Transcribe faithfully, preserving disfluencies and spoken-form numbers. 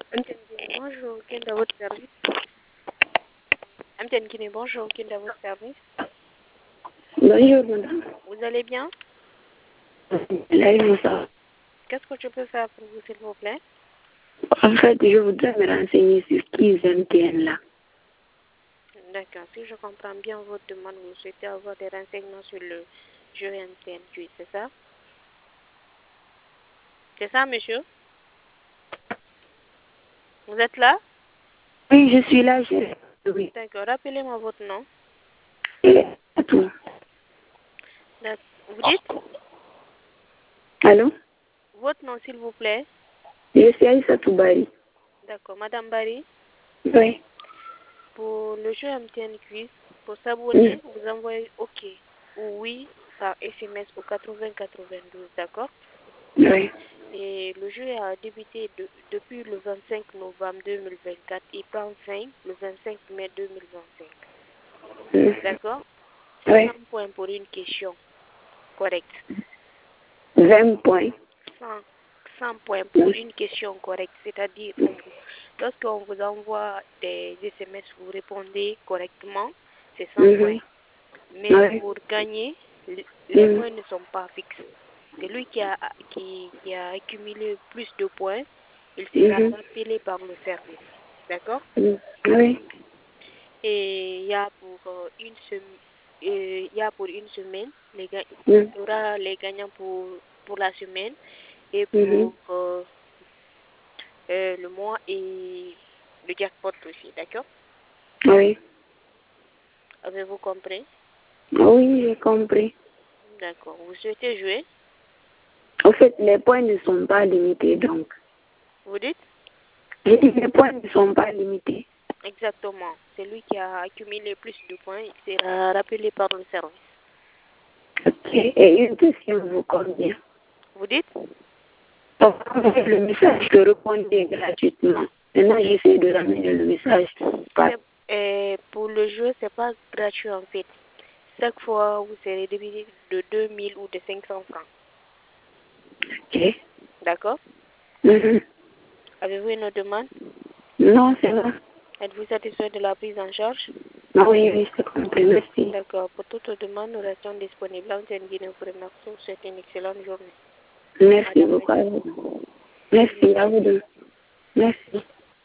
Amten Guinée, bonjour, quel est votre service? Amten Guinée, bonjour, quel est votre service? Bonjour, madame. Vous allez bien? Là, il me semble. Qu'est-ce que je peux faire pour vous, s'il vous plaît? En fait, je voudrais me renseigner sur qui M T N là. D'accord, si je comprends bien votre demande, vous souhaitez avoir des renseignements sur le jeu M T N Q, c'est ça? C'est ça, monsieur? Vous êtes là? Oui, je suis là, je... Oui. D'accord, rappelez-moi votre nom. Tout. Vous dites? Allô? Votre nom, s'il vous plaît? Je suis Aïssa Toubari. D'accord, madame Barry? Oui. Pour le jeu M T N Quiz, pour s'abonner, Mm. vous envoyez OK ou oui par S M S au quatre-vingts quatre-vingt-douze, d'accord? Oui. Et le jeu a débuté de, depuis le vingt-cinq novembre deux mille vingt-quatre et prend fin le vingt-cinq mai deux mille vingt-cinq. Mm. D'accord? C'est Oui. cent points pour une question correcte. vingt points. cent, cent points pour une question correcte. C'est-à-dire, on vous- lorsqu'on vous envoie des S M S, vous répondez correctement, c'est cent Mhm. points. Mais Oui. pour gagner, l- les Mm. points ne sont pas fixes. Celui qui a, qui, qui a accumulé plus de points, il sera Mhm. rappelé par le service. D'accord? Mm. Oui. Et il y a pour euh, une semaine, il y a pour une semaine, les ga- Mm. il y aura les gagnants pour, pour la semaine et Mhm. pour euh, euh, le mois et le jackpot aussi. D'accord? Oui. Avez-vous compris? Oui, j'ai compris. D'accord. Vous souhaitez jouer? En fait, les points ne sont pas limités, donc. Vous dites? J'ai dit les points ne sont pas limités. Exactement. Celui qui a accumulé plus de points, il sera rappelé par le service. Ok. Et une question vous convient. Vous dites? Donc, envoyer le message que répondez gratuitement. Maintenant, j'essaie de ramener le message. Pas. C'est- euh, pour le jeu, c'est pas gratuit en fait. Chaque fois, vous serez débité de deux mille ou de cinq cents francs. Ok. D'accord? Mhm. Avez-vous une autre demande? Non, c'est bon. Êtes-vous satisfait de la prise en charge? Ah oui, oui, c'est compris. Merci. D'accord. Pour toute demande, nous restons disponibles. En Guinée, vous remercie. Je vous souhaite une excellente journée. Merci Madame, beaucoup à monsieur. vous. Merci à vous deux. Merci.